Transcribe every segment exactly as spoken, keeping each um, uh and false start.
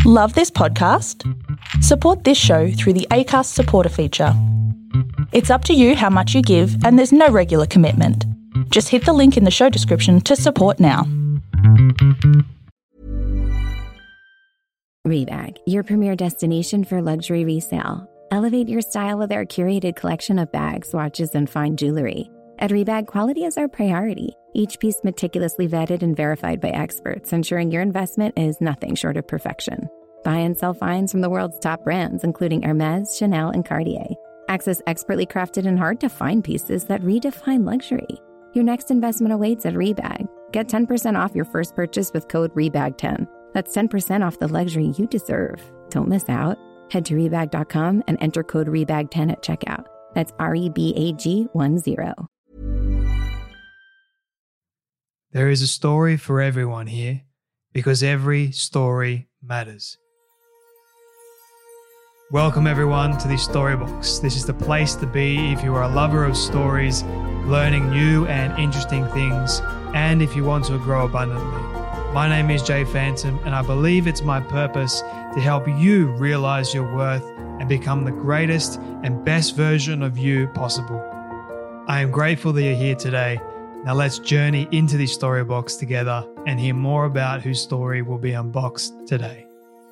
Love this podcast? Support this show through the Acast supporter feature. It's up to you how much you give, and there's no regular commitment. Just hit the link in the show description to support now. Rebag, your premier destination for luxury resale. Elevate your style with our curated collection of bags, watches, and fine jewelry. At Rebag, quality is our priority. Each piece meticulously vetted and verified by experts, ensuring your investment is nothing short of perfection. Buy and sell finds from the world's top brands, including Hermes, Chanel, and Cartier. Access expertly crafted and hard-to-find pieces that redefine luxury. Your next investment awaits at Rebag. Get ten percent off your first purchase with code rebag ten. That's ten percent off the luxury you deserve. Don't miss out. Head to rebag dot com and enter code rebag ten at checkout. That's R E B A G one zero. There is a story for everyone here because every story matters. Welcome everyone to the Storybox. This is the place to be if you are a lover of stories, learning new and interesting things, and if you want to grow abundantly. My name is Jay Phantom, and I believe it's my purpose to help you realize your worth and become the greatest and best version of you possible. I am grateful that you're here today. Now let's journey into the Storybox together and hear more about whose story will be unboxed today.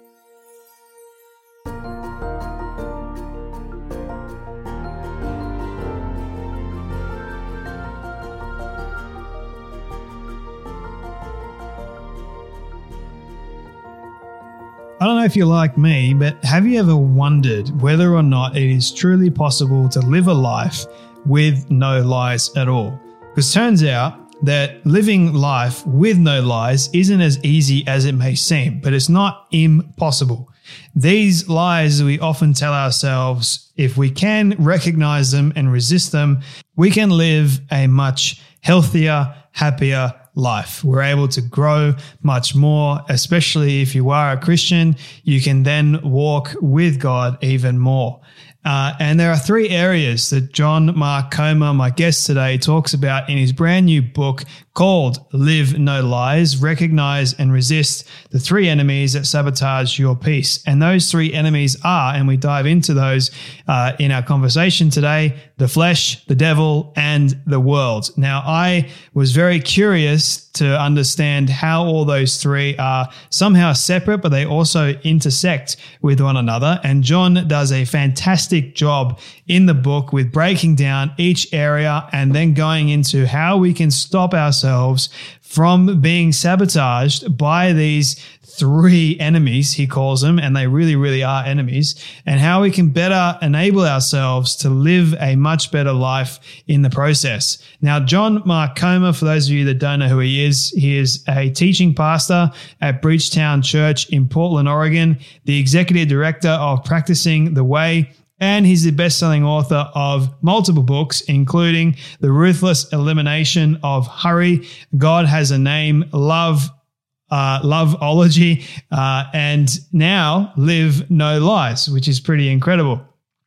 I don't know if you're like me, but have you ever wondered whether or not it is truly possible to live a life with no lies at all? Because turns out that living life with no lies isn't as easy as it may seem, but it's not impossible. These lies we often tell ourselves, if we can recognize them and resist them, we can live a much healthier, happier life. We're able to grow much more, especially if you are a Christian, you can then walk with God even more. Uh, and there are three areas that John Mark Comer, my guest today, talks about in his brand new book called Live No Lies, Recognize and Resist the Three Enemies That Sabotage Your Peace. And those three enemies are, and we dive into those uh, in our conversation today, the flesh, the devil, and the world. Now, I was very curious to understand how all those three are somehow separate, but they also intersect with one another. And John does a fantastic job in the book with breaking down each area and then going into how we can stop ourselves from being sabotaged by these three enemies, he calls them, and they really, really are enemies, and how we can better enable ourselves to live a much better life in the process. Now, John Mark Comer, for those of you that don't know who he is, he is a teaching pastor at Bridgetown Church in Portland, Oregon, the executive director of Practicing the Way, and he's the best-selling author of multiple books, including The Ruthless Elimination of Hurry, God Has a Name, Love, uh, Loveology, uh, and now Live No Lies, which is pretty incredible.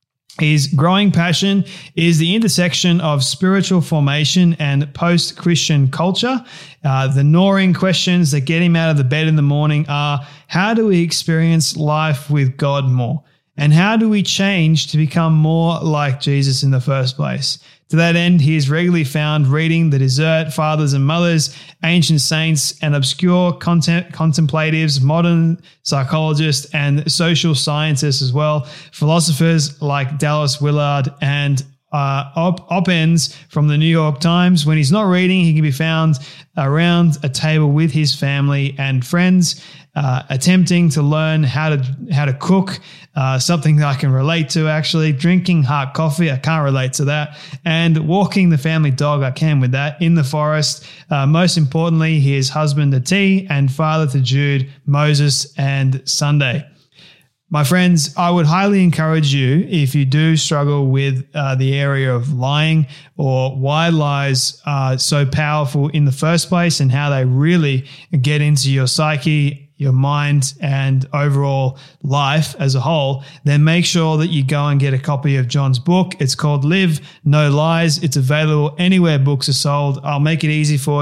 His growing passion is the intersection of spiritual formation and post-Christian culture. Uh, the gnawing questions that get him out of the bed in the morning are, how do we experience life with God more? And how do we change to become more like Jesus in the first place? To that end, he is regularly found reading the Desert Fathers and Mothers, ancient saints, and obscure content contemplatives, modern psychologists, and social scientists as well, philosophers like Dallas Willard and uh, op- op-eds from the New York Times. When he's not reading, he can be found around a table with his family and friends, uh, attempting to learn how to how to cook, uh, something that I can relate to actually, drinking hot coffee, I can't relate to that, and walking the family dog, I can with that, in the forest. Uh, most importantly, he is husband to T and father to Jude, Moses, and Sunday. My friends, I would highly encourage you, if you do struggle with uh, the area of lying or why lies are so powerful in the first place and how they really get into your psyche, your mind, and overall life as a whole, then make sure that you go and get a copy of John's book. It's called Live No Lies. It's available anywhere books are sold. I'll make it easy for you.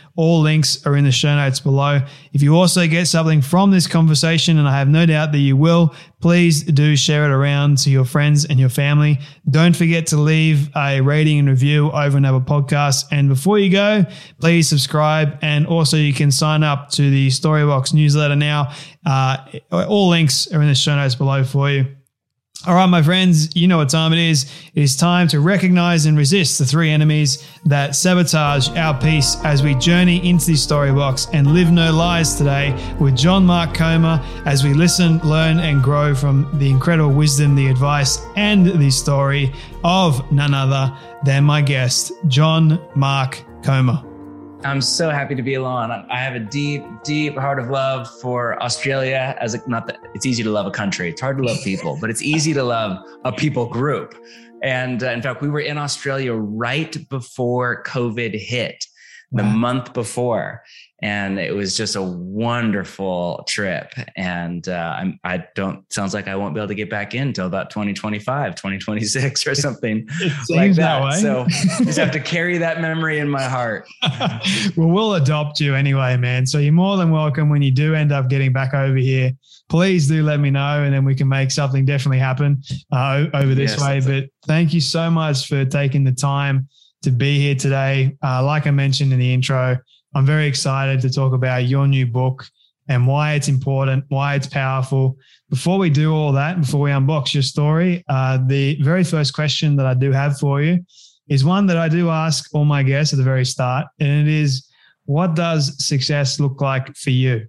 All links are in the show notes below. If you also get something from this conversation, and I have no doubt that you will, please do share it around to your friends and your family. Don't forget to leave a rating and review over on Apple Podcasts. And before you go, please subscribe. And also you can sign up to the Storybox newsletter now. Uh, all links are in the show notes below for you. All right, my friends, you know what time it is. It is time to recognize and resist the three enemies that sabotage our peace as we journey into the Storybox and live no lies today with John Mark Comer as we listen, learn, and grow from the incredible wisdom, the advice, and the story of none other than my guest, John Mark Comer. I'm so happy to be along. I have a deep, deep heart of love for Australia. As a, not that it's easy to love a country. It's hard to love people, but it's easy to love a people group. And uh, in fact, we were in Australia right before COVID hit, the wow. month before. And it was just a wonderful trip. And uh, I'm, I don't, sounds like I won't be able to get back in until about twenty twenty-five, twenty twenty-six or something like that. that so just have to carry that memory in my heart. Well, we'll adopt you anyway, man. So you're more than welcome when you do end up getting back over here. Please do let me know, and then we can make something definitely happen uh, over this yes, way. But thank you so much for taking the time to be here today. Uh, like I mentioned in the intro, I'm very excited to talk about your new book and why it's important, why it's powerful. Before we do all that, before we unbox your story, uh, the very first question that I do have for you is one that I do ask all my guests at the very start, and it is, what does success look like for you?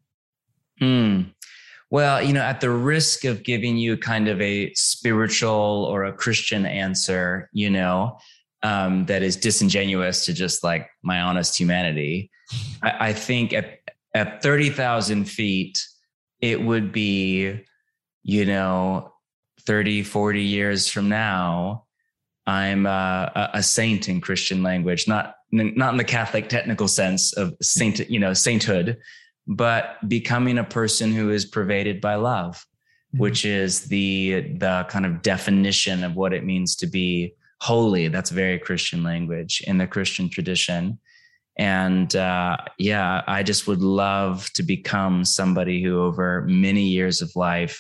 Hmm. Well, you know, at the risk of giving you kind of a spiritual or a Christian answer, you know, Um, that is disingenuous to just like my honest humanity. I, I think at, at thirty thousand feet, it would be, you know, thirty, forty years from now, I'm uh, a saint in Christian language, not, not in the Catholic technical sense of saint, you know, sainthood, but becoming a person who is pervaded by love, mm-hmm. which is the, the kind of definition of what it means to be holy. That's very Christian language in the Christian tradition. And uh, yeah, I just would love to become somebody who over many years of life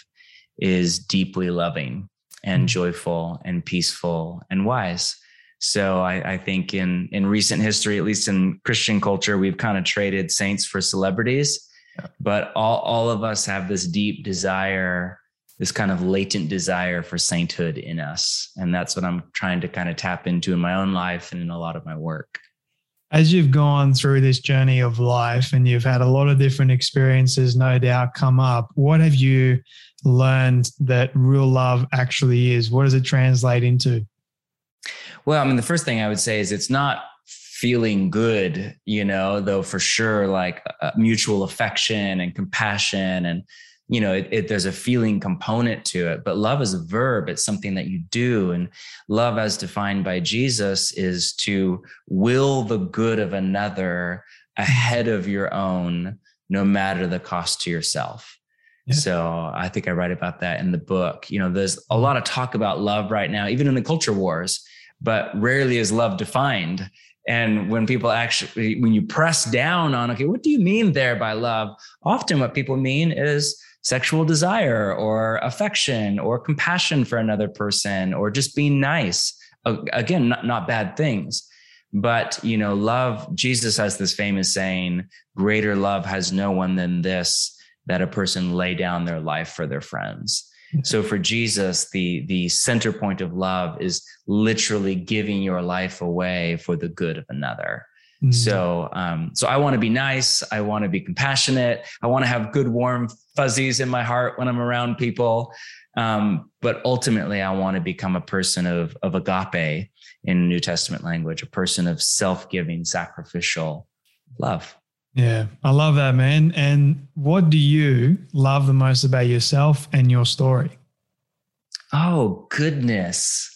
is deeply loving and joyful and peaceful and wise. So I, I think in, in recent history, at least in Christian culture, we've kind of traded saints for celebrities, but all, all of us have this deep desire, this kind of latent desire for sainthood in us. And that's what I'm trying to kind of tap into in my own life and in a lot of my work. As you've gone through this journey of life and you've had a lot of different experiences, no doubt, come up, what have you learned that real love actually is? What does it translate into? Well, I mean, the first thing I would say is it's not feeling good, you know, though for sure, like uh, mutual affection and compassion and, you know, it, it, there's a feeling component to it, but love is a verb. It's something that you do. And love as defined by Jesus is to will the good of another ahead of your own, no matter the cost to yourself. Yeah. So I think I write about that in the book. You know, there's a lot of talk about love right now, even in the culture wars, but rarely is love defined. And when people actually, when you press down on, okay, what do you mean there by love? Often what people mean is sexual desire or affection or compassion for another person or just being nice. Again, not, not bad things, but, you know, love, Jesus has this famous saying, greater love has no one than this, that a person lay down their life for their friends. So for Jesus, the, the center point of love is literally giving your life away for the good of another. Mm-hmm. So, um, so I want to be nice. I want to be compassionate. I want to have good, warm fuzzies in my heart when I'm around people. Um, but ultimately I want to become a person of, of agape in New Testament language, a person of self-giving, sacrificial love. Yeah, I love that, man. And what do you love the most about yourself and your story? Oh, goodness.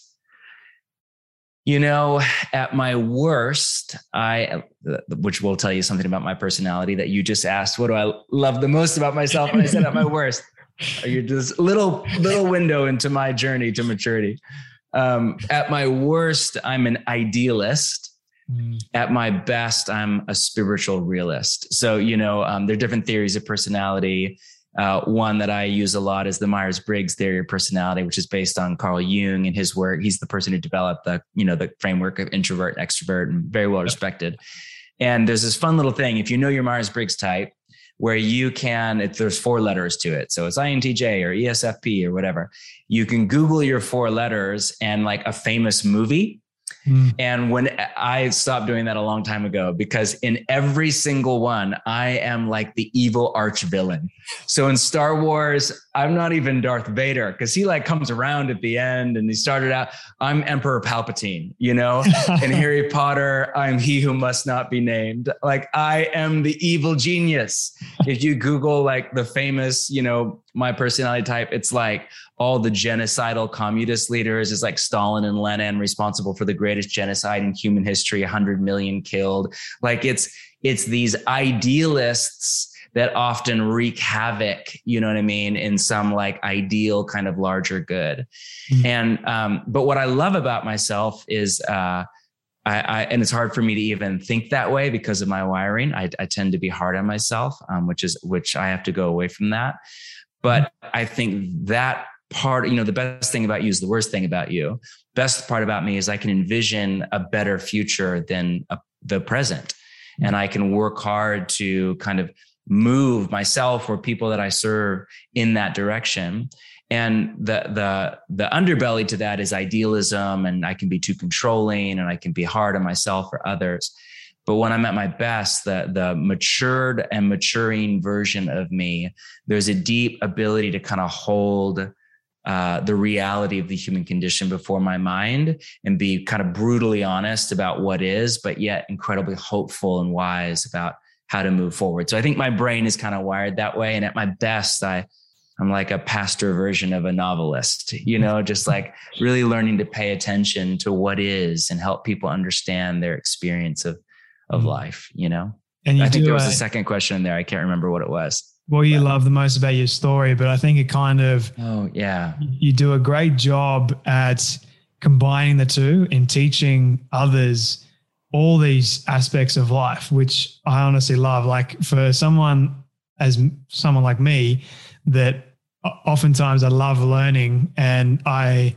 You know, at my worst, I, which will tell you something about my personality that you just asked, what do I love the most about myself? And I said at my worst, you're just little, little window into my journey to maturity. Um, at my worst, I'm an idealist. Mm. At my best, I'm a spiritual realist. So, you know, um, there are different theories of personality. Uh, one that I use a lot is the Myers-Briggs theory of personality, which is based on Carl Jung and his work. He's the person who developed the, you know, the framework of introvert and extrovert, and very well respected. And there's this fun little thing. If you know your Myers-Briggs type, where you can, it, there's four letters to it. So it's I N T J or E S F P or whatever. You can Google your four letters and like a famous movie. Mm. And when I stopped doing that a long time ago, because in every single one, I am like the evil arch villain. So in Star Wars, I'm not even Darth Vader, because he like comes around at the end and he started out, I'm Emperor Palpatine, you know, in Harry Potter, I'm he who must not be named. Like I am the evil genius. If you Google like the famous, you know, my personality type, it's like all the genocidal communist leaders is like Stalin and Lenin, responsible for the greatest genocide in human history, one hundred million killed. Like it's, it's these idealists that often wreak havoc, you know what I mean, in some like ideal kind of larger good. Mm-hmm. And, um, but what I love about myself is, uh, I, I, and it's hard for me to even think that way because of my wiring. I, I tend to be hard on myself, um, which is, which I have to go away from that. But I think that part, you know, the best thing about you is the worst thing about you. Best part about me is I can envision a better future than a, the present. And I can work hard to kind of move myself or people that I serve in that direction. And the, the, the underbelly to that is idealism, and I can be too controlling and I can be hard on myself or others. But when I'm at my best, the, the matured and maturing version of me, there's a deep ability to kind of hold uh, the reality of the human condition before my mind and be kind of brutally honest about what is, but yet incredibly hopeful and wise about how to move forward. So I think my brain is kind of wired that way. And at my best, I, I'm like a pastor version of a novelist, you know, just like really learning to pay attention to what is and help people understand their experience of of life, you know? And you I think there was a, a second question in there. I can't remember what it was. What you but, love the most about your story, but I think it kind of, oh yeah, you do a great job at combining the two and teaching others all these aspects of life, which I honestly love. Like for someone as someone like me, that oftentimes I love learning, and I,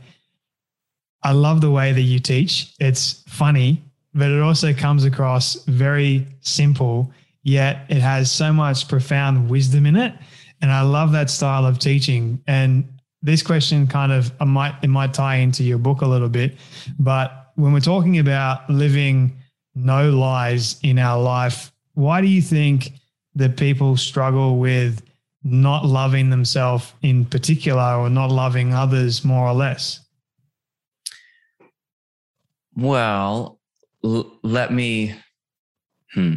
I love the way that you teach. It's funny, but it also comes across very simple, yet it has so much profound wisdom in it. And I love that style of teaching. And this question kind of, I might, it might tie into your book a little bit, but when we're talking about living no lies in our life, why do you think that people struggle with not loving themselves in particular, or not loving others more or less? Well, L- let me, hmm.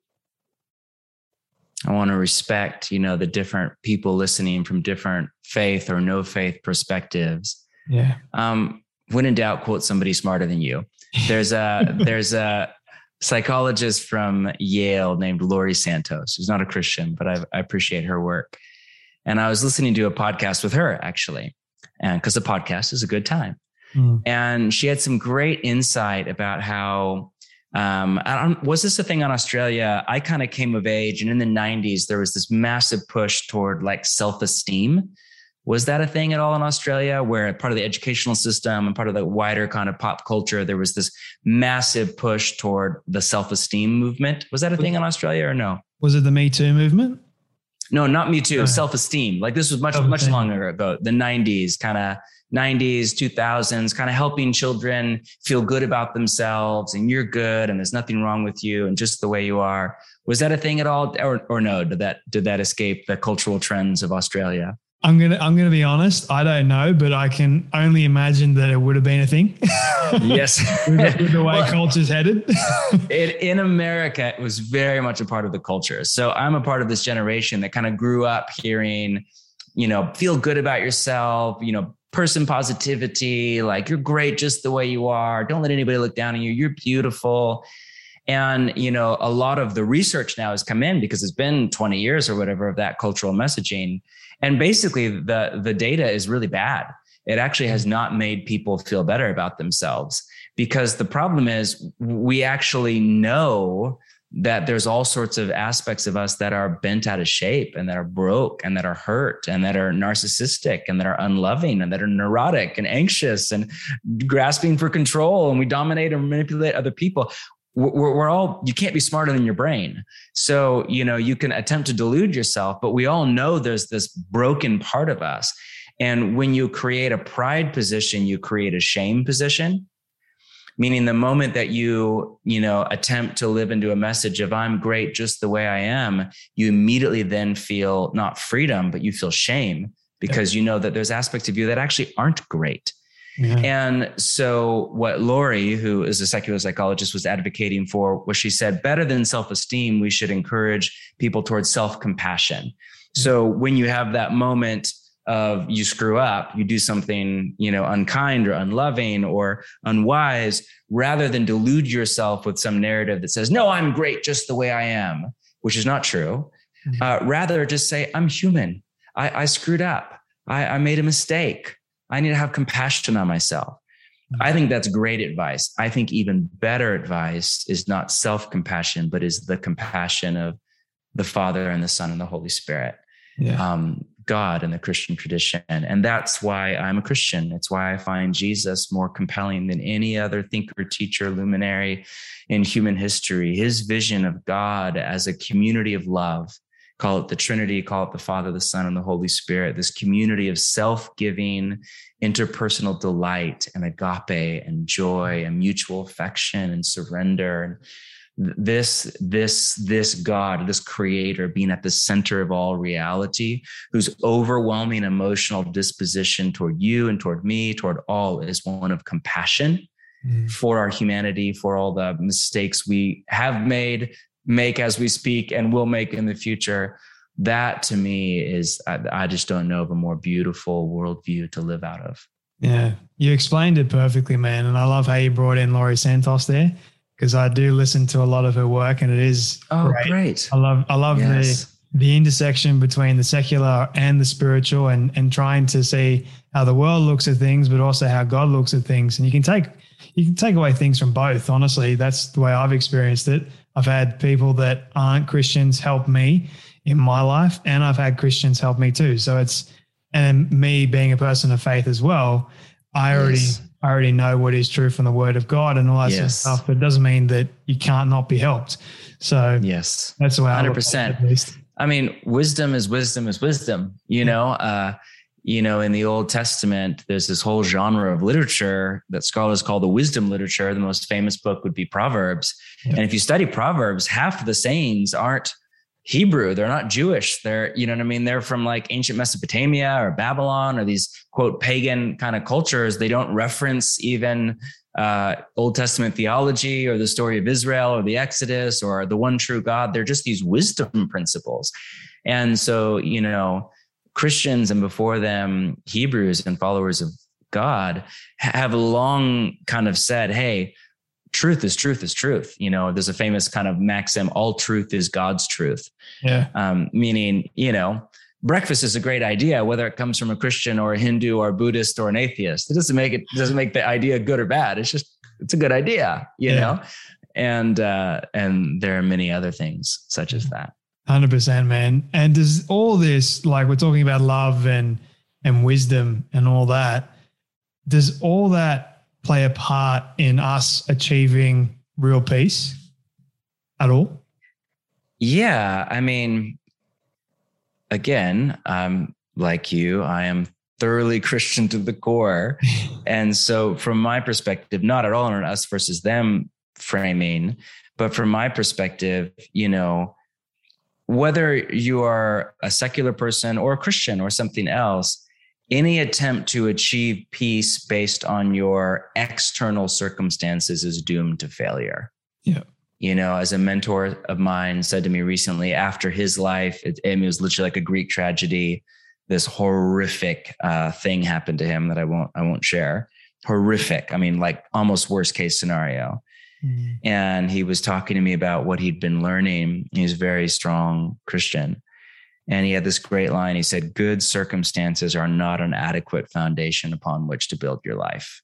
I want to respect, you know, the different people listening from different faith or no faith perspectives. Yeah. Um, when in doubt, quote somebody smarter than you. There's a, there's a psychologist from Yale named Laurie Santos, who's not a Christian, but I, I appreciate her work. And I was listening to a podcast with her actually, and because the podcast is a good time. Mm. And she had some great insight about how, um, I don't, was this a thing on Australia? I kind of came of age, and in the nineties, there was this massive push toward like self-esteem. Was that a thing at all in Australia, where part of the educational system and part of the wider kind of pop culture, there was this massive push toward the self-esteem movement? Was that a thing in Australia or no? Was it the Me Too movement? No, not Me Too. Uh, self-esteem. Like this was much, much longer ago, the nineties, kind of nineties, two thousands, kind of helping children feel good about themselves, and you're good and there's nothing wrong with you and just the way you are. Was that a thing at all, or, or no? Did that, did that escape the cultural trends of Australia? I'm going to, I'm going to be honest. I don't know, but I can only imagine that it would have been a thing. Yes. with, the, with the way well, culture's headed. it, in America, it was very much a part of the culture. So I'm a part of this generation that kind of grew up hearing, you know, feel good about yourself, you know, person positivity, like you're great just the way you are. Don't let anybody look down on you. You're beautiful. And, you know, a lot of the research now has come in because it's been twenty years or whatever of that cultural messaging. And basically the, the data is really bad. it actually has not made people feel better about themselves, because the problem is we actually know that there's all sorts of aspects of us that are bent out of shape and that are broke and that are hurt and that are narcissistic and that are unloving and that are neurotic and anxious and grasping for control, and we dominate and manipulate other people. We're, we're all, you can't be smarter than your brain. So, you know, you can attempt to delude yourself, but we all know there's this broken part of us. And when you create a pride position, you create a shame position. Meaning the moment that you, you know, attempt to live into a message of I'm great just the way I am, you immediately then feel not freedom, but you feel shame, because yeah. you know that there's aspects of you that actually aren't great. Yeah. And so what Lori, who is a secular psychologist, was advocating for was she said, better than self-esteem, we should encourage people towards self-compassion. Mm-hmm. So when you have that moment of you screw up, you do something, you know, unkind or unloving or unwise, rather than delude yourself with some narrative that says, no, I'm great just the way I am, which is not true. Mm-hmm. Uh, rather just say, I'm human. I, I screwed up. I, I made a mistake. I need to have compassion on myself. Mm-hmm. I think that's great advice. I think even better advice is not self-compassion, but is the compassion of the Father and the Son and the Holy Spirit. Yeah. Um, God and the Christian tradition. And that's why I'm a Christian. It's why I find Jesus more compelling than any other thinker, teacher, luminary in human history. His vision of God as a community of love, call it the Trinity, call it the Father, the Son, and the Holy Spirit, this community of self-giving, interpersonal delight and agape and joy and mutual affection and surrender. And This, this, this God, this creator being at the center of all reality, whose overwhelming emotional disposition toward you and toward me, toward all, is one of compassion mm. for our humanity, for all the mistakes we have made, make as we speak, and will make in the future. That to me is, I, I just don't know of a more beautiful worldview to live out of. Yeah, you explained it perfectly, man. And I love how you brought in Laurie Santos there, because I do listen to a lot of her work, and it is oh great. great. I love I love yes. the the intersection between the secular and the spiritual, and and trying to see how the world looks at things, but also how God looks at things. And you can take you can take away things from both. Honestly, that's the way I've experienced it. I've had people that aren't Christians help me in my life, and I've had Christians help me too. So it's, and me being a person of faith as well, I already. Yes. I already know what is true from the word of God and all that yes. sort of stuff, but it doesn't mean that you can't not be helped. So yes, that's the way I one hundred percent. At least. I mean, wisdom is wisdom is wisdom, you know, uh, you know, in the Old Testament, there's this whole genre of literature that scholars call the wisdom literature. The most famous book would be Proverbs. Yeah. And if you study Proverbs, half of the sayings aren't Hebrew. They're not Jewish. They're, you know what I mean? They're from like ancient Mesopotamia or Babylon or these quote pagan kind of cultures. They don't reference even uh, Old Testament theology or the story of Israel or the Exodus or the one true God. They're just these wisdom principles. And so, you know, Christians and before them, Hebrews and followers of God have long kind of said, hey, truth is truth is truth. You know, there's a famous kind of maxim, all truth is God's truth. Yeah. Um, meaning, you know, breakfast is a great idea, whether it comes from a Christian or a Hindu or a Buddhist or an atheist. It doesn't make it, doesn't make the idea good or bad. It's just, it's a good idea, you yeah. know? And, uh, and there are many other things such as that. one hundred percent, man. And does all this, like we're talking about love and, and wisdom and all that, does all that play a part in us achieving real peace at all? Yeah. I mean, again, I'm like you, I am thoroughly Christian to the core. And so from my perspective, not at all an us versus them framing, but from my perspective, you know, whether you are a secular person or a Christian or something else, any attempt to achieve peace based on your external circumstances is doomed to failure. Yeah. You know, as a mentor of mine said to me recently, after his life, it, it was literally like a Greek tragedy. This horrific uh, thing happened to him that I won't, I won't share. Horrific. I mean, like almost worst case scenario. Mm. And he was talking to me about what he'd been learning. He's a very strong Christian. And he had this great line. He said, good circumstances are not an adequate foundation upon which to build your life.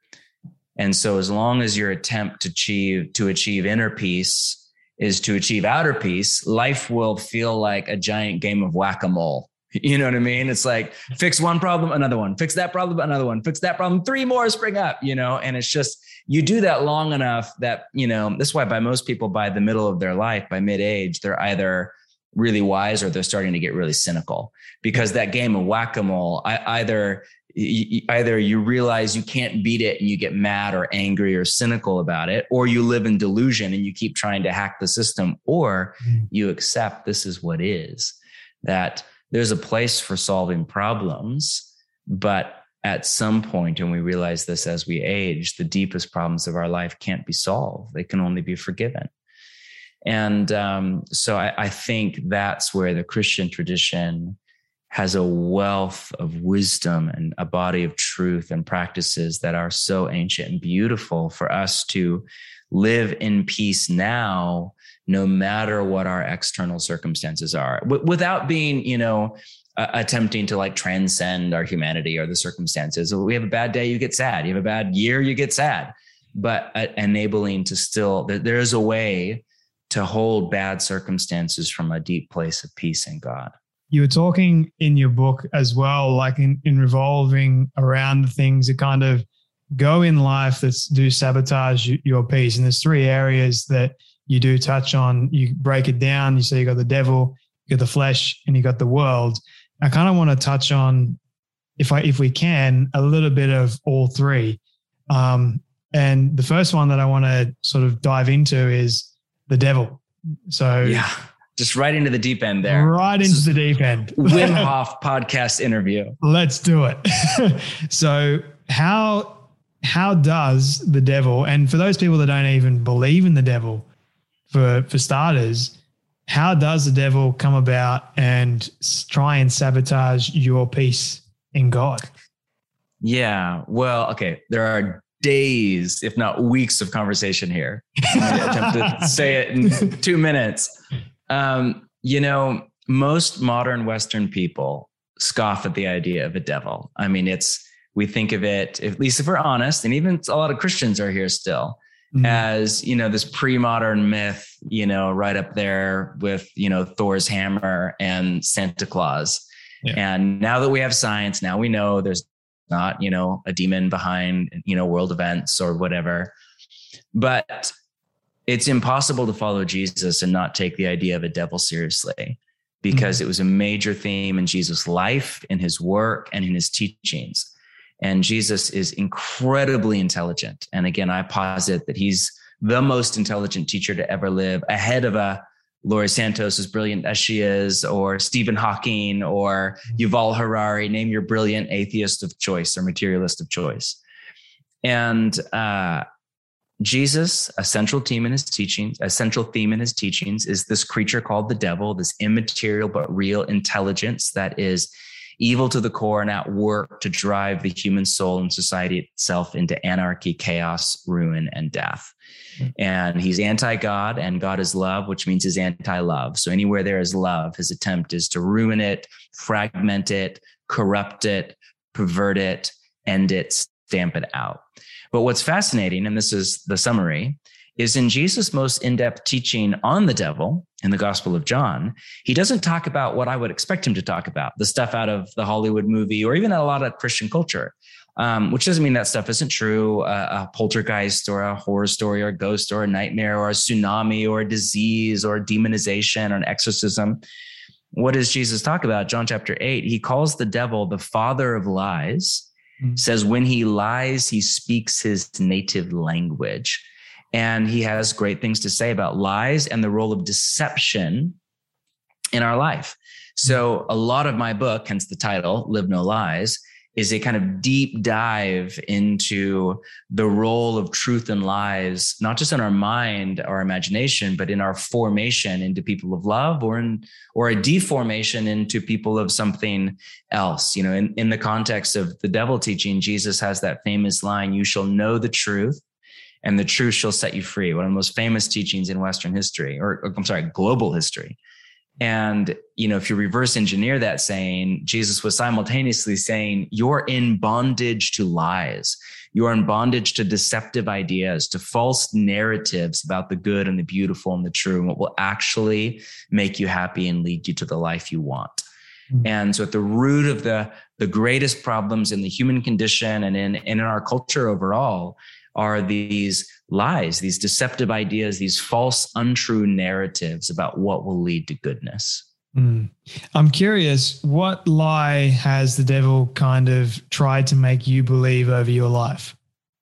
And so as long as your attempt to achieve, to achieve inner peace is to achieve outer peace, life will feel like a giant game of whack-a-mole. You know what I mean? It's like, fix one problem, another one, fix that problem, another one, fix that problem, three more spring up, you know? And it's just, you do that long enough that, you know, that's why by most people by the middle of their life, by mid-age, they're either really wise or they're starting to get really cynical, because that game of whack-a-mole, I, either either you realize you can't beat it and you get mad or angry or cynical about it, or you live in delusion and you keep trying to hack the system, or you accept this is what is, that there's a place for solving problems, but at some point, and we realize this as we age, the deepest problems of our life can't be solved. They can only be forgiven. And um, so I, I think that's where the Christian tradition has a wealth of wisdom and a body of truth and practices that are so ancient and beautiful for us to live in peace now, no matter what our external circumstances are, w- without being, you know, uh, attempting to like transcend our humanity or the circumstances. We have a bad day, you get sad. You have a bad year, you get sad. But uh, enabling to still, there is a way to hold bad circumstances from a deep place of peace in God. You were talking in your book as well, like in, in revolving around the things that kind of go in life that do sabotage your peace. And there's three areas that you do touch on. You break it down. You say you got the devil, you got the flesh, and you got the world. I kind of want to touch on, if I if we can, a little bit of all three. Um, and the first one that I want to sort of dive into is the devil. So yeah. Just right into the deep end there. Right into the deep end. Wim Hof podcast interview. Let's do it. So how how does the devil, and for those people that don't even believe in the devil, for, for starters, how does the devil come about and try and sabotage your peace in God? Yeah, well, okay. There are days, if not weeks of conversation here. I'm going to attempt to say it in two minutes. Um, you know, most modern Western people scoff at the idea of a devil. I mean, it's, we think of it, at least if we're honest, and even a lot of Christians are here still, mm-hmm. as, you know, this pre-modern myth, you know, right up there with, you know, Thor's hammer and Santa Claus. Yeah. And now that we have science, now we know there's not, you know, a demon behind, you know, world events or whatever. But it's impossible to follow Jesus and not take the idea of a devil seriously, because mm-hmm. it was a major theme in Jesus' life, in his work, and in his teachings. And Jesus is incredibly intelligent. And again, I posit that he's the most intelligent teacher to ever live, ahead of a Laurie Santos, as brilliant as she is, or Stephen Hawking, or Yuval Harari. Name your brilliant atheist of choice or materialist of choice. And uh, Jesus, a central theme in his teachings, a central theme in his teachings is this creature called the devil, this immaterial but real intelligence that is evil to the core and at work to drive the human soul and society itself into anarchy, chaos, ruin, and death. Mm-hmm. And he's anti-God, and God is love, which means he's anti-love. So anywhere there is love, his attempt is to ruin it, fragment it, corrupt it, pervert it, end it, stamp it out. But what's fascinating, and this is the summary, is in Jesus' most in-depth teaching on the devil in the Gospel of John, he doesn't talk about what I would expect him to talk about, the stuff out of the Hollywood movie or even a lot of Christian culture, um, which doesn't mean that stuff isn't true. Uh, a poltergeist or a horror story or a ghost or a nightmare or a tsunami or a disease or a demonization or an exorcism. What does Jesus talk about? John chapter eight, he calls the devil the father of lies. Says when he lies, he speaks his native language. And he has great things to say about lies and the role of deception in our life. So a lot of my book, hence the title, Live No Lies, is a kind of deep dive into the role of truth and lies, not just in our mind or imagination, but in our formation into people of love, or in, or a deformation into people of something else. You know, in, in the context of the devil teaching, Jesus has that famous line, "You shall know the truth, and the truth shall set you free." One of the most famous teachings in Western history, or, or I'm sorry, global history. And, you know, if you reverse engineer that saying, Jesus was simultaneously saying, you're in bondage to lies. You are in bondage to deceptive ideas, to false narratives about the good and the beautiful and the true, and what will actually make you happy and lead you to the life you want. Mm-hmm. And so at the root of the, the greatest problems in the human condition and in, and in our culture overall are these lies, these deceptive ideas, these false, untrue narratives about what will lead to goodness. Mm. I'm curious, what lie has the devil kind of tried to make you believe over your life?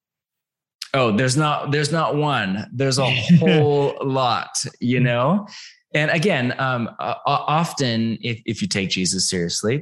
Oh, there's not, there's not one, there's a whole lot, you know? And again, um, uh, often if, if you take Jesus seriously,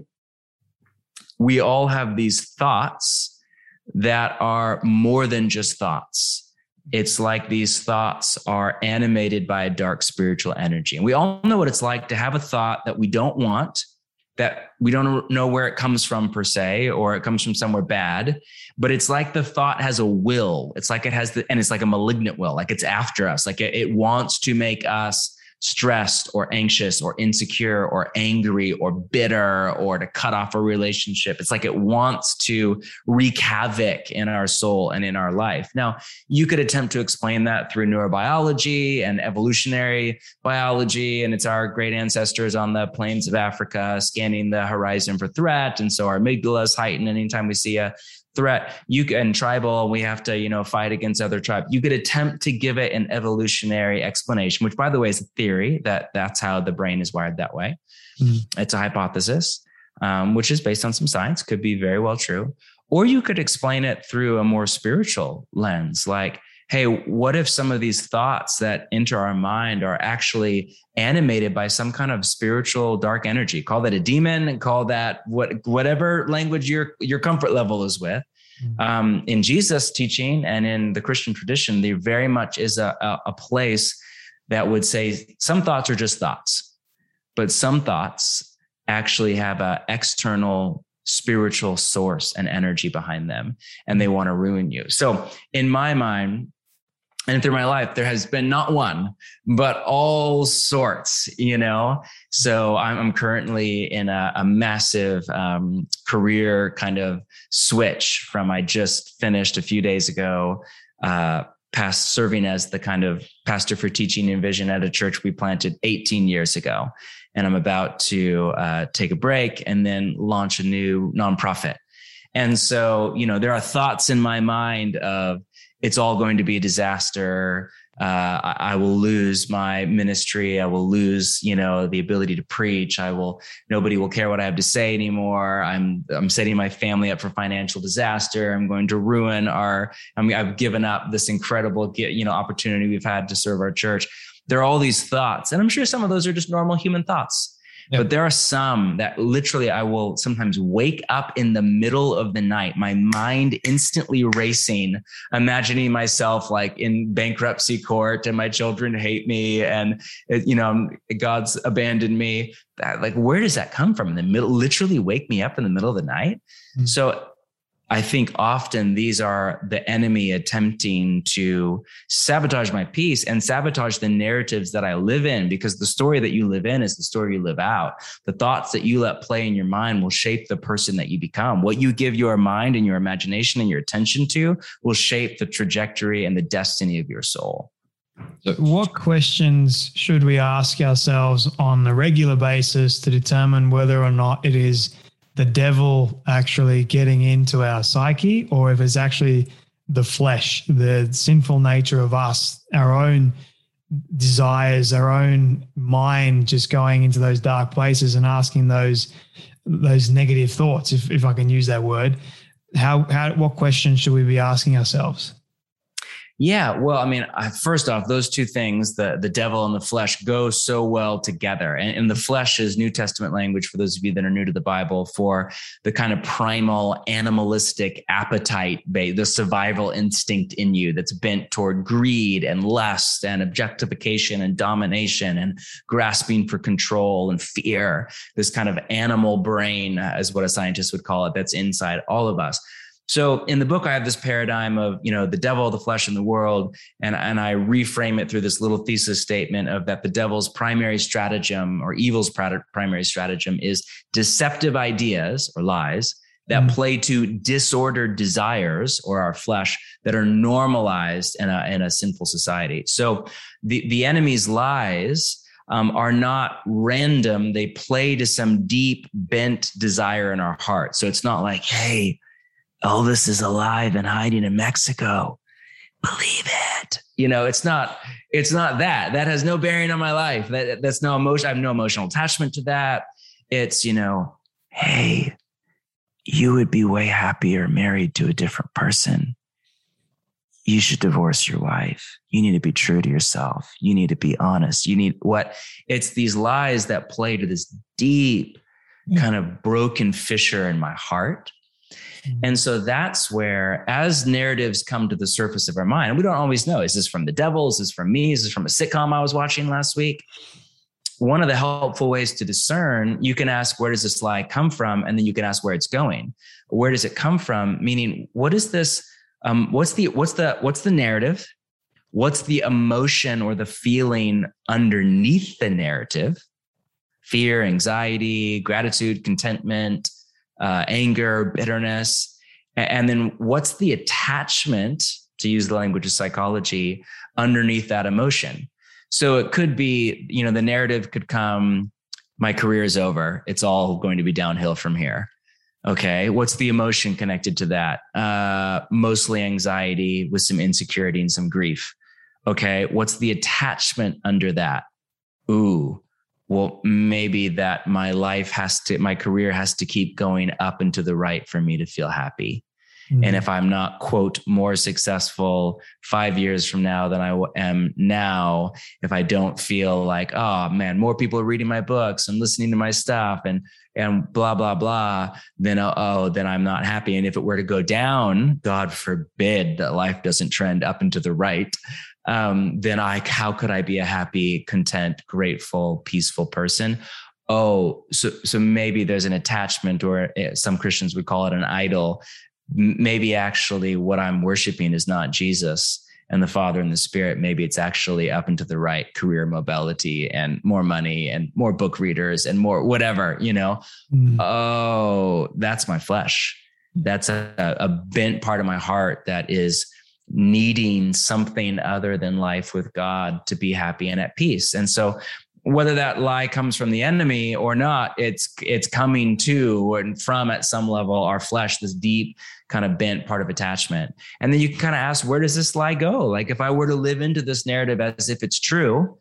we all have these thoughts that are more than just thoughts. It's like these thoughts are animated by a dark spiritual energy. And we all know what it's like to have a thought that we don't want, that we don't know where it comes from per se, or it comes from somewhere bad, but it's like the thought has a will. It's like it has the, and it's like a malignant will, like it's after us, like it, it wants to make us stressed or anxious or insecure or angry or bitter or to cut off a relationship. It's like it wants to wreak havoc in our soul and in our life. Now, you could attempt to explain that through neurobiology and evolutionary biology, and it's our great ancestors on the plains of Africa scanning the horizon for threat. And so our amygdala is heightened anytime we see a threat. You can, tribal, we have to, you know, fight against other tribes. You could attempt to give it an evolutionary explanation, which by the way is a theory that that's how the brain is wired that way. Mm-hmm. It's a hypothesis, um, which is based on some science, could be very well true. Or you could explain it through a more spiritual lens, like, hey, what if some of these thoughts that enter our mind are actually animated by some kind of spiritual dark energy? Call that a demon, and call that what, whatever language your, your comfort level is with. Mm-hmm. Um, in Jesus' teaching and in the Christian tradition, there very much is a, a, a place that would say some thoughts are just thoughts, but some thoughts actually have an external spiritual source and energy behind them, and they want to ruin you. So in my mind, and through my life, there has been not one, but all sorts, you know? So I'm, I'm currently in a, a massive um, career kind of switch from, I just finished a few days ago, uh, past serving as the kind of pastor for teaching and vision at a church we planted eighteen years ago. And I'm about to uh, take a break and then launch a new nonprofit. And so, you know, there are thoughts in my mind of, it's all going to be a disaster. Uh, I, I will lose my ministry. I will lose, you know, the ability to preach. I will, nobody will care what I have to say anymore. I'm, I'm setting my family up for financial disaster. I'm going to ruin our, I mean, I've given up this incredible, you know, opportunity we've had to serve our church. There are all these thoughts, and I'm sure some of those are just normal human thoughts. Yep. But there are some that literally I will sometimes wake up in the middle of the night, my mind instantly racing, imagining myself like in bankruptcy court and my children hate me and, you know, God's abandoned me. That, like, where does that come from? In the middle, literally wake me up in the middle of the night. Mm-hmm. So I think often these are the enemy attempting to sabotage my peace and sabotage the narratives that I live in, because the story that you live in is the story you live out. The thoughts that you let play in your mind will shape the person that you become. What you give your mind and your imagination and your attention to will shape the trajectory and the destiny of your soul. So what questions should we ask ourselves on a regular basis to determine whether or not it is the devil actually getting into our psyche, or if it's actually the flesh, the sinful nature of us, our own desires, our own mind just going into those dark places and asking those those negative thoughts, if, if I can use that word? How, how what questions should we be asking ourselves? Yeah, well, I mean, first off, those two things, the, the devil and the flesh, go so well together. And, and the flesh is New Testament language, for those of you that are new to the Bible, for the kind of primal animalistic appetite, the survival instinct in you that's bent toward greed and lust and objectification and domination and grasping for control and fear. This kind of animal brain is what a scientist would call it, that's inside all of us. So in the book, I have this paradigm of, you know, the devil, the flesh, and the world. And, and I reframe it through this little thesis statement of that the devil's primary stratagem or evil's primary stratagem is deceptive ideas or lies that mm. play to disordered desires or our flesh that are normalized in a, in a sinful society. So the, the enemy's lies um, are not random. They play to some deep bent desire in our heart. So it's not like, hey, Elvis is alive and hiding in Mexico. Believe it. You know, it's not, it's not that. That has no bearing on my life. That, that's no emotion. I have no emotional attachment to that. It's, you know, hey, you would be way happier married to a different person. You should divorce your wife. You need to be true to yourself. You need to be honest. You need what? It's these lies that play to this deep kind of broken fissure in my heart. And so that's where, as narratives come to the surface of our mind, and we don't always know, is this from the devil? Is this from me? Is this from a sitcom I was watching last week? One of the helpful ways to discern, you can ask, where does this lie come from? And then you can ask where it's going. Where does it come from? Meaning, what is this? Um, what's the, what's the, what's the narrative? What's the emotion or the feeling underneath the narrative? Fear, anxiety, gratitude, contentment, Uh, anger, bitterness. And then what's the attachment, to use the language of psychology, underneath that emotion? So it could be, you know, the narrative could come, my career is over. It's all going to be downhill from here. Okay. What's the emotion connected to that? Uh, mostly anxiety with some insecurity and some grief. Okay. What's the attachment under that? Ooh, well, maybe that my life has to, my career has to keep going up and to the right for me to feel happy. Mm-hmm. And if I'm not, quote, more successful five years from now than I am now, if I don't feel like, oh man, more people are reading my books and listening to my stuff and, and blah, blah, blah, then, oh, oh, then I'm not happy. And if it were to go down, God forbid that life doesn't trend up and to the right, Um, then I, how could I be a happy, content, grateful, peaceful person? Oh, so, so maybe there's an attachment, or some Christians would call it an idol. Maybe actually what I'm worshiping is not Jesus and the Father and the Spirit. Maybe it's actually up and to the right, career mobility and more money and more book readers and more whatever, you know. Mm. Oh, that's my flesh. That's a, a bent part of my heart that is needing something other than life with God to be happy and at peace. And so whether that lie comes from the enemy or not, it's, it's coming to and from at some level, our flesh, this deep kind of bent part of attachment. And then you can kind of ask, where does this lie go? Like if I were to live into this narrative as if it's true,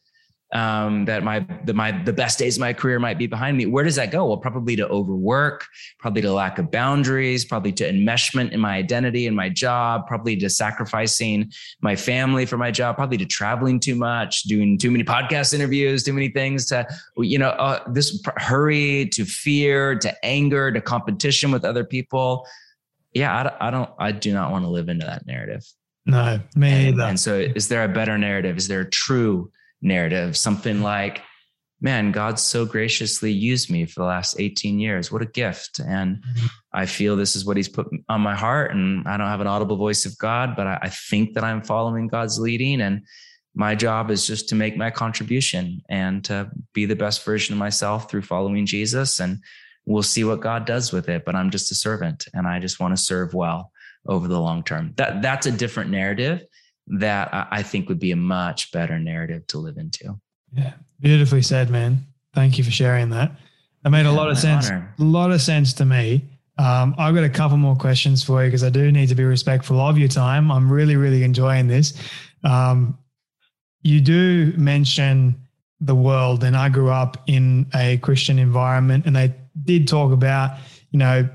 um, that my, the, my, the best days of my career might be behind me, where does that go? Well, probably to overwork, probably to lack of boundaries, probably to enmeshment in my identity and my job, probably to sacrificing my family for my job, probably to traveling too much, doing too many podcast interviews, too many things to, you know, uh, this hurry, to fear, to anger, to competition with other people. Yeah. I, I don't, I do not want to live into that narrative. No, me and, either. And so is there a better narrative? Is there a true narrative? Something like, man, God so graciously used me for the last eighteen years. What a gift. And mm-hmm. I feel this is what he's put on my heart. And I don't have an audible voice of God, but I, I think that I'm following God's leading. And my job is just to make my contribution and to be the best version of myself through following Jesus. And we'll see what God does with it. But I'm just a servant and I just want to serve well over the long term. That that's a different narrative that I think would be a much better narrative to live into. Yeah. Beautifully said, man. Thank you for sharing that. That made yeah, a lot of sense. Honor. A lot of sense to me. Um, I've got a couple more questions for you because I do need to be respectful of your time. I'm really, really enjoying this. Um, you do mention the world, and I grew up in a Christian environment, and they did talk about, you know,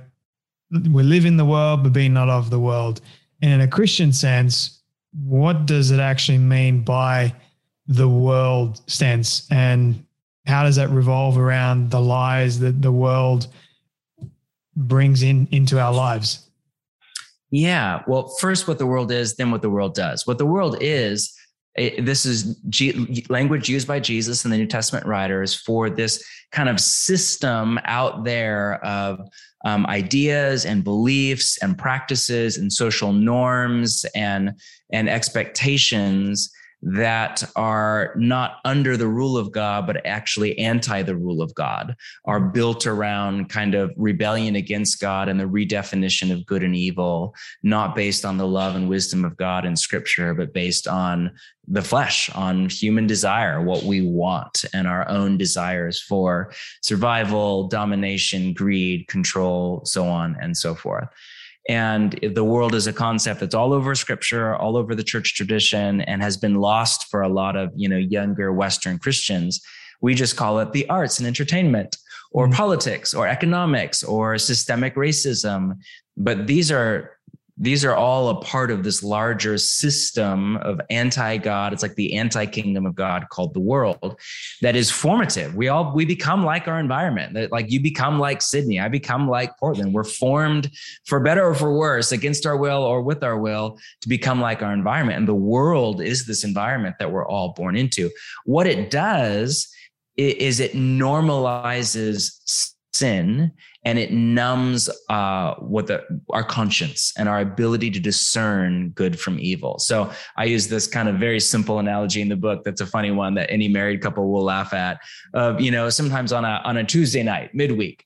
we live in the world, but be not of the world. And in a Christian sense, what does it actually mean by the world sense, and how does that revolve around the lies that the world brings in into our lives? Yeah. Well, first what the world is, then what the world does. What the world is, It, this is G, language used by Jesus and the New Testament writers for this kind of system out there of um, ideas and beliefs and practices and social norms and, and expectations that are not under the rule of God, but actually anti the rule of God, are built around kind of rebellion against God and the redefinition of good and evil, not based on the love and wisdom of God in scripture, but based on the flesh, on human desire, what we want, and our own desires for survival, domination, greed, control, so on and so forth. And the world is a concept that's all over scripture, all over the church tradition, and has been lost for a lot of, you know, younger Western Christians. We just call it the arts and entertainment, or mm-hmm. politics, or economics, or systemic racism. But these are these are all a part of this larger system of anti-God. It's like the anti-kingdom of God called the world, that is formative. We all, we become like our environment. That, like, you become like Sydney. I become like Portland. We're formed for better or for worse, against our will or with our will, to become like our environment. And the world is this environment that we're all born into. What it does is it normalizes sin, and it numbs uh, what the our conscience and our ability to discern good from evil. So I use this kind of very simple analogy in the book. That's a funny one that any married couple will laugh at. Of uh, you know, sometimes on a on a Tuesday night, midweek,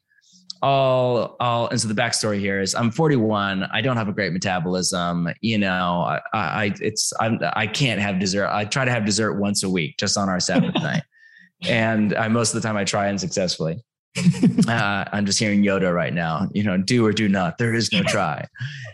I'll I'll and so the backstory here is I'm forty-one. I don't have a great metabolism. You know, I, I it's I'm, I can't have dessert. I try to have dessert once a week, just on our Sabbath night, and I, most of the time I try unsuccessfully. uh, I'm just hearing Yoda right now, you know, do or do not. There is no try.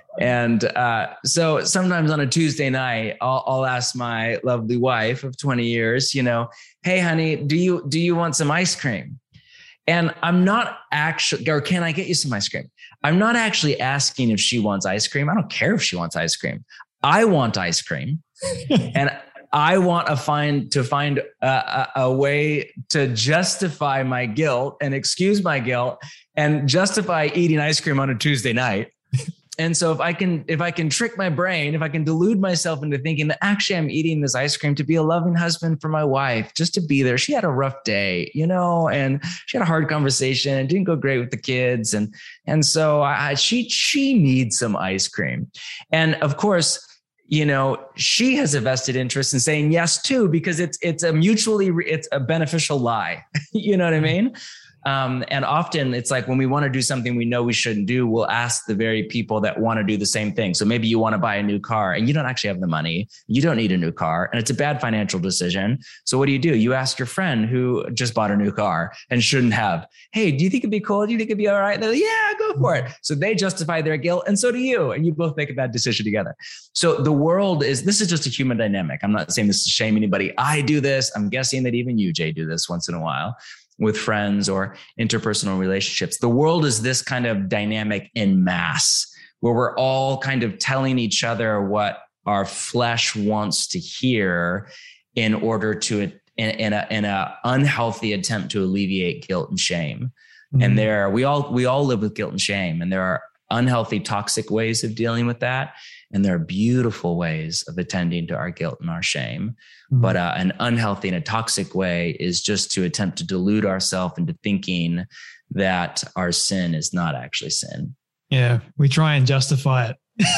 And uh, so sometimes on a Tuesday night, I'll, I'll ask my lovely wife of twenty years, you know, hey, honey, do you do you want some ice cream? And I'm not actually, or can I get you some ice cream? I'm not actually asking if she wants ice cream. I don't care if she wants ice cream. I want ice cream. And I want to find to find a, a, a way to justify my guilt and excuse my guilt and justify eating ice cream on a Tuesday night. And so if I can, if I can trick my brain, if I can delude myself into thinking that actually I'm eating this ice cream to be a loving husband for my wife, just to be there. She had a rough day, you know, and she had a hard conversation. It didn't go great with the kids. And, and so I, she, she needs some ice cream. And of course, you know, she has a vested interest in saying yes too, because it's it's a mutually it's a beneficial lie. You know what I mean? Um, and often it's like when we want to do something we know we shouldn't do, we'll ask the very people that want to do the same thing. So maybe you want to buy a new car and you don't actually have the money. You don't need a new car, and it's a bad financial decision. So what do you do? You ask your friend who just bought a new car and shouldn't have. Hey, do you think it'd be cool? Do you think it'd be all right? They're like, yeah, go for it. So they justify their guilt, and so do you. And you both make a bad decision together. So the world is, this is just a human dynamic. I'm not saying this to shame anybody. I do this. I'm guessing that even you, Jay, do this once in a while with friends or interpersonal relationships. The world is this kind of dynamic in mass, where we're all kind of telling each other what our flesh wants to hear in order to, in, in a, in a unhealthy attempt to alleviate guilt and shame. Mm-hmm. And there, we all, we all live with guilt and shame, and there are unhealthy, toxic ways of dealing with that. And there are beautiful ways of attending to our guilt and our shame. Mm-hmm. But uh, an unhealthy and a toxic way is just to attempt to delude ourselves into thinking that our sin is not actually sin. Yeah, we try and justify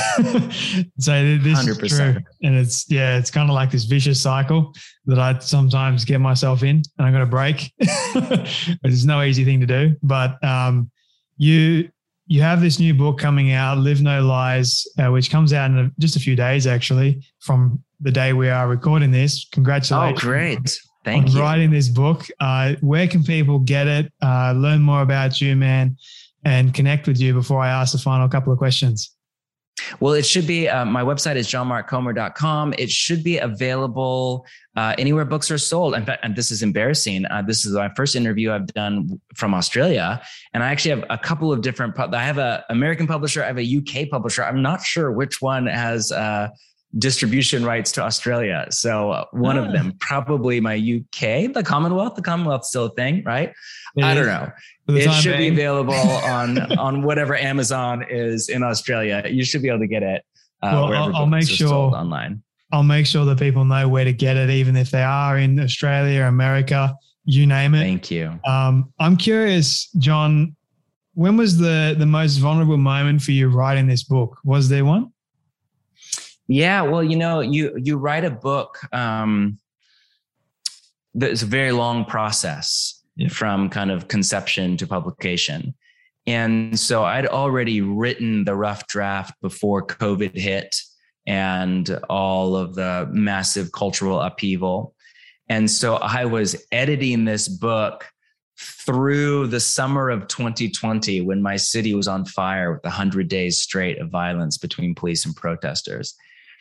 it. So this one hundred percent. Is true. And it's, yeah, it's kind of like this vicious cycle that I sometimes get myself in, and I'm going to break. It's no easy thing to do. But um, you... You have this new book coming out, Live No Lies, uh, which comes out in a, just a few days, actually, from the day we are recording this. Congratulations. Oh, great. Thank on you. Writing this book. Uh, where can people get it, uh, learn more about you, man, and connect with you before I ask the final couple of questions? Well, it should be, uh, my website is john mark comer dot com. It should be available uh, anywhere books are sold. In fact, and this is embarrassing. Uh, this is my first interview I've done from Australia. And I actually have a couple of different, pub- I have an American publisher. I have a U K publisher. I'm not sure which one has uh, distribution rights to Australia. So uh, one ah. of them, probably my U K, the Commonwealth. The Commonwealth's still a thing, right? It I don't know. It should being. be available on, on whatever Amazon is in Australia. You should be able to get it. Uh, well, I'll, I'll make sure online. I'll make sure that people know where to get it, even if they are in Australia, America, you name it. Thank you. Um, I'm curious, John, when was the, the most vulnerable moment for you writing this book? Was there one? Yeah, well, you know, you you write a book. Um, it's a very long process yeah. from kind of conception to publication. And so I'd already written the rough draft before COVID hit and all of the massive cultural upheaval. And so I was editing this book through the summer of twenty twenty when my city was on fire with one hundred days straight of violence between police and protesters.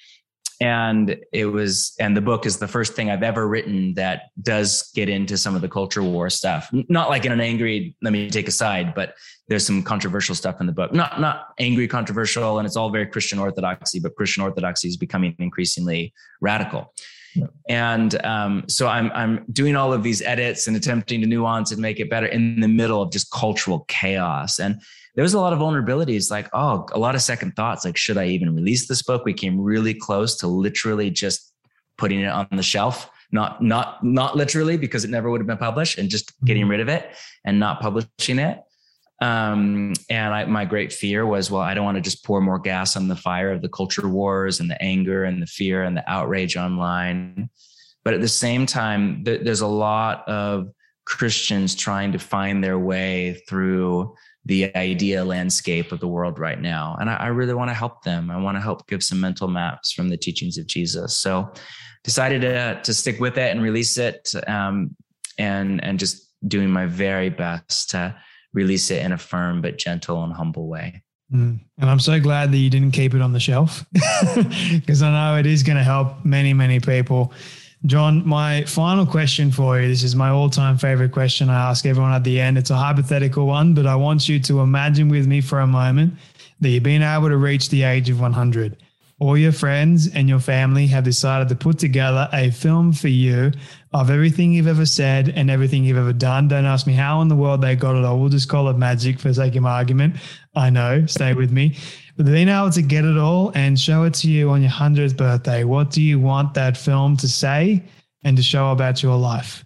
And it was, and the book is the first thing I've ever written that does get into some of the culture war stuff. Not like in an angry, let me take a side, but there's some controversial stuff in the book. Not, not angry, controversial, and it's all very Christian orthodoxy, but Christian orthodoxy is becoming increasingly radical. Yeah. And um, so I'm I'm doing all of these edits and attempting to nuance and make it better in the middle of just cultural chaos. And there was a lot of vulnerabilities, like, oh, a lot of second thoughts, like, should I even release this book? We came really close to literally just putting it on the shelf, not not not literally, because it never would have been published, and just getting rid of it and not publishing it. Um, and I, my great fear was, well, I don't want to just pour more gas on the fire of the culture wars and the anger and the fear and the outrage online. But at the same time, th- there's a lot of Christians trying to find their way through the idea landscape of the world right now. And I, I really want to help them. I want to help give some mental maps from the teachings of Jesus. So decided to, to stick with it and release it, um, and, and just doing my very best to release it in a firm but gentle and humble way. Mm. And I'm so glad that you didn't keep it on the shelf, because I know it is going to help many, many people. John, my final question for you, this is my all-time favorite question I ask everyone at the end. It's a hypothetical one, but I want you to imagine with me for a moment that you've been able to reach the age of one hundred. All your friends and your family have decided to put together a film for you of everything you've ever said and everything you've ever done. Don't ask me how in the world they got it. I will just call it magic for sake of argument. I know, stay with me. But being able to get it all and show it to you on your hundredth birthday, what do you want that film to say and to show about your life?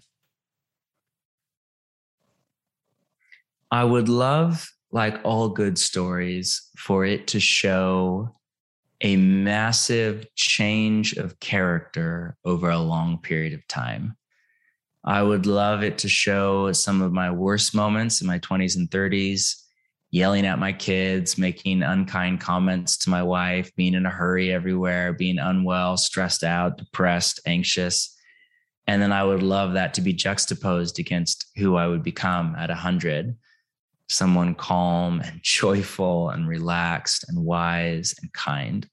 I would love, like all good stories, for it to show a massive change of character over a long period of time. I would love it to show some of my worst moments in my twenties and thirties, yelling at my kids, making unkind comments to my wife, being in a hurry everywhere, being unwell, stressed out, depressed, anxious. And then I would love that to be juxtaposed against who I would become at one hundred. Someone calm and joyful and relaxed and wise and kind.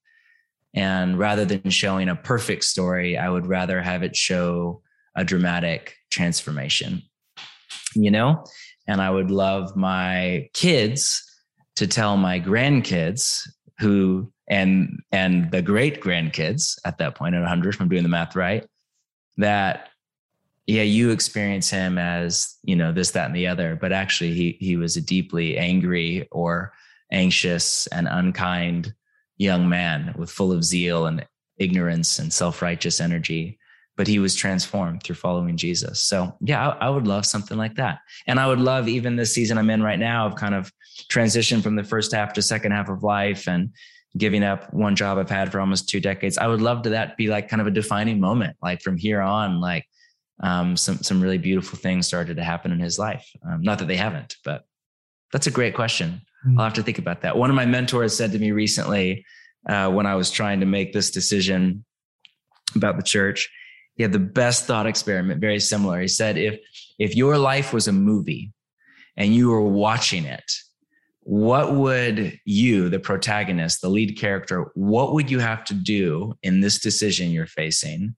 And rather than showing a perfect story, I would rather have it show a dramatic transformation, you know? And I would love my kids to tell my grandkids who, and, and the great grandkids at that point at one hundred, if I'm doing the math right, that, yeah, you experience him as, you know, this, that, and the other, but actually he, he was a deeply angry or anxious and unkind young man with full of zeal and ignorance and self-righteous energy, but he was transformed through following Jesus. So yeah, I, I would love something like that. And I would love, even this season I'm in right now, of kind of transition from the first half to second half of life and giving up one job I've had for almost two decades. I would love to that be like kind of a defining moment. Like from here on, like um, some, some really beautiful things started to happen in his life. Um, not that they haven't, but that's a great question. I'll have to think about that. One of my mentors said to me recently, uh, when I was trying to make this decision about the church, he had the best thought experiment, very similar. He said, if, if your life was a movie and you were watching it, what would you, the protagonist, the lead character, what would you have to do in this decision you're facing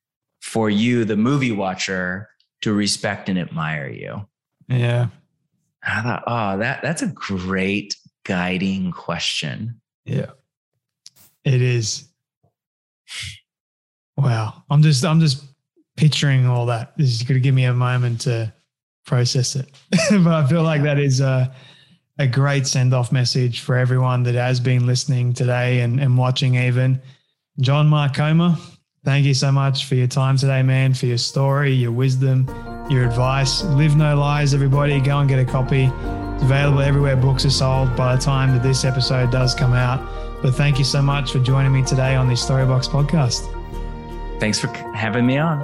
for you, the movie watcher, to respect and admire you? Yeah. I thought, oh, that that's a great guiding question. Yeah, it is. Wow. I'm just, I'm just picturing all that. This is going to give me a moment to process it. But I feel like that is a, a great send-off message for everyone that has been listening today and, and watching even. John Mark Comer, Thank you so much for your time today, man, for your story, your wisdom, your advice. Live No Lies, everybody. Go and get a copy. It's available everywhere books are sold by the time that this episode does come out. But thank you so much for joining me today on the Storybox podcast. Thanks for having me on.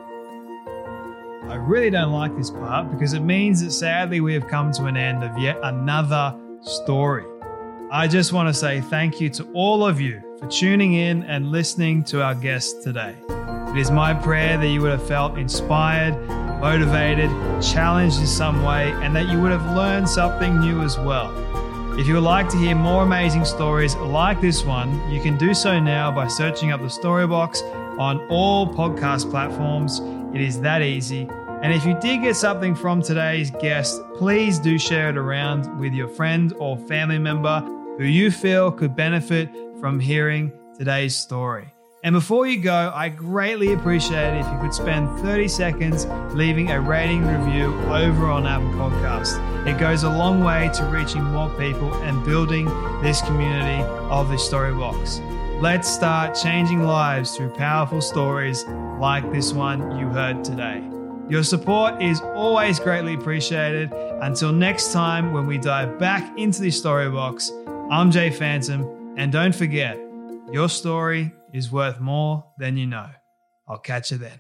I really don't like this part because it means that sadly we have come to an end of yet another story. I just want to say thank you to all of you for tuning in and listening to our guest today. It is my prayer that you would have felt inspired, motivated, challenged in some way, and that you would have learned something new as well. If you would like to hear more amazing stories like this one, you can do so now by searching up the Storybox on all podcast platforms. It is that easy. And if you did get something from today's guest, please do share it around with your friend or family member who you feel could benefit from hearing today's story. And before you go, I greatly appreciate it if you could spend thirty seconds leaving a rating review over on Apple Podcasts. It goes a long way to reaching more people and building this community of the Storybox. Let's start changing lives through powerful stories like this one you heard today. Your support is always greatly appreciated. Until next time, when we dive back into the Storybox, I'm Jay Phantom, and don't forget, your story is worth more than you know. I'll catch you then.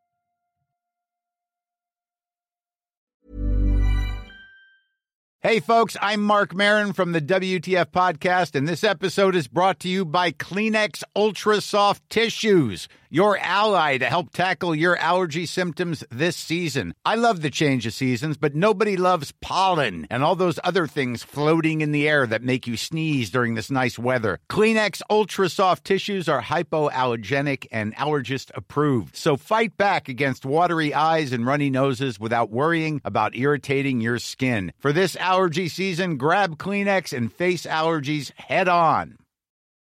Hey folks, I'm Mark Maron from the W T F Podcast, and this episode is brought to you by Kleenex Ultra Soft Tissues, your ally to help tackle your allergy symptoms this season. I love the change of seasons, but nobody loves pollen and all those other things floating in the air that make you sneeze during this nice weather. Kleenex Ultra Soft Tissues are hypoallergenic and allergist approved, so fight back against watery eyes and runny noses without worrying about irritating your skin. For this allergy season, grab Kleenex and face allergies head on.